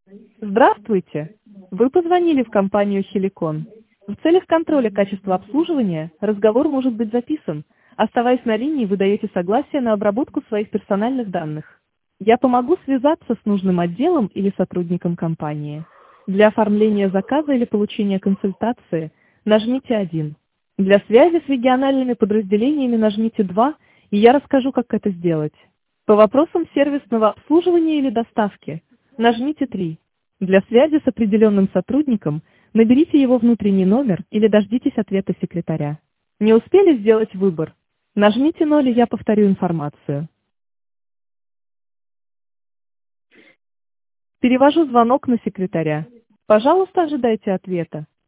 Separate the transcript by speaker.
Speaker 1: Здравствуйте! Вы позвонили в компанию «Хеликон». В целях контроля качества обслуживания разговор может быть записан. Оставаясь на линии, вы даете согласие на обработку своих персональных данных. Я помогу связаться с нужным отделом или сотрудником компании. Для оформления заказа или получения консультации нажмите 1. Для связи с региональными подразделениями нажмите 2, и я расскажу, как это сделать. По вопросам сервисного обслуживания или доставки нажмите 3. Для связи с определенным сотрудником наберите его внутренний номер или дождитесь ответа секретаря. Не успели сделать выбор? Нажмите 0, и я повторю информацию. Перевожу звонок на секретаря. Пожалуйста, ожидайте ответа.